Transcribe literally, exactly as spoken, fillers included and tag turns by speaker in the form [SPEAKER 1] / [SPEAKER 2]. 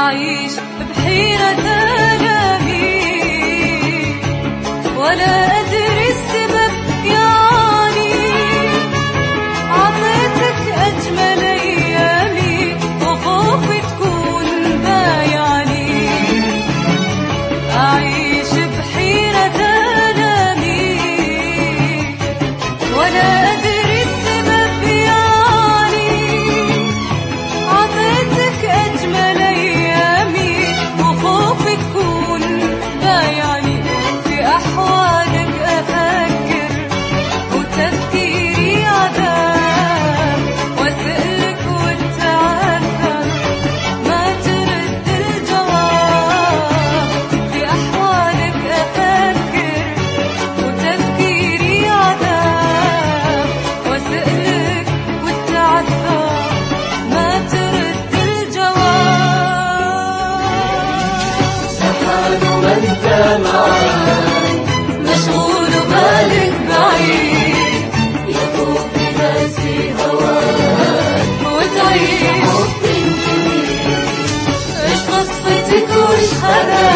[SPEAKER 1] أعيش بحيرة آلامي ولا أدري السبب، يعني عطيتك أجمل أيامي وخوفي تكون بايعني. أعيش بحيرة آلامي ولا أدري السبب، يعني عطيتك أجمل أيامي وخوفي تكون بايعني. في أحوالك أفكر وتفكيري عذاب، وأسألك وأتعذر ما ترد الجواب. في أحوالك أفكر وتفكيري عذاب، وأسألك وأتعذر ما ترد الجواب.
[SPEAKER 2] سبحان من كان
[SPEAKER 1] مشغول بالك بعيد،
[SPEAKER 2] يطوف بناسي هواك
[SPEAKER 1] وتعيش
[SPEAKER 2] حب جديد.
[SPEAKER 1] ايش قصتك وش خلاك